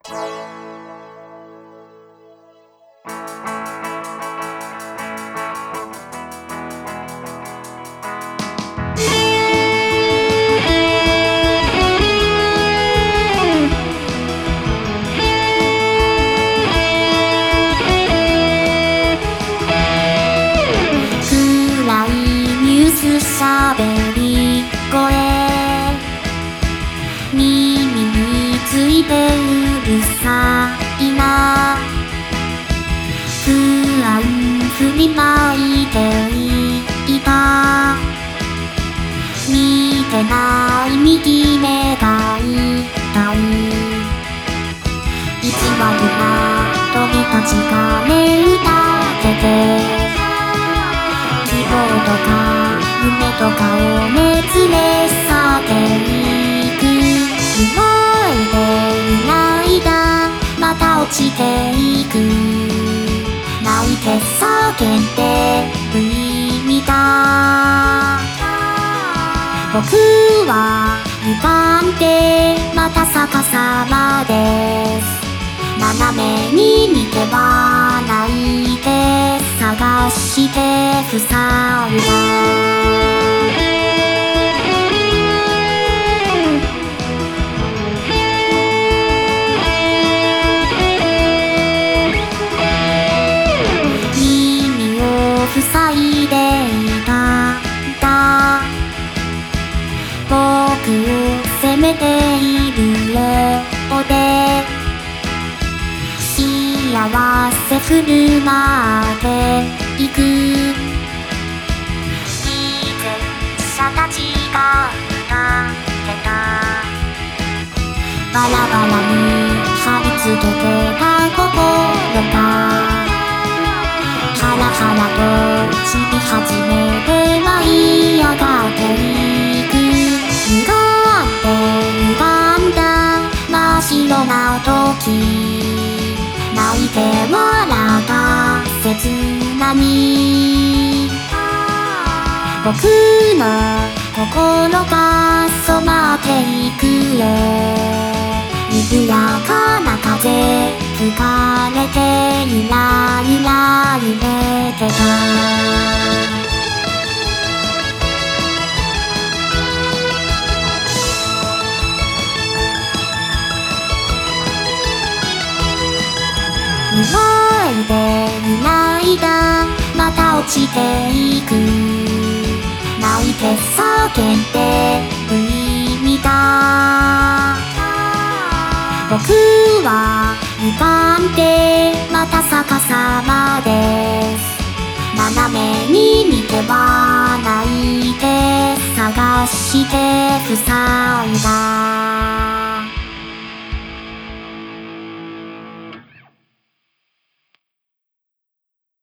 しゃべり声耳についてうるさいな不安振りまいていた見てない右目が痛い意地悪な鳥たちがね歌ってて希望とか夢とかを熱烈さけいく動いていない間また落ちていく泣いて叫んで不意だ僕は浮かんでまた逆さまです斜めに見ては泣いて探して塞いだ塞いでいたんだ僕を責めているようで幸せ振る舞っていく自転車たちが歌ってたバラバラに貼り付けてた心がハラハラと散り始めて舞い上がっていく歪んだ真っ白な時泣いて笑った切なに僕の心が染まっていくよ緩やかな風吹かれてゆらゆら揺れてた動いていない間また落ちていく泣いて叫んで不意だ僕は浮かんでまた逆さまです斜めに見ては泣いて探して塞いだ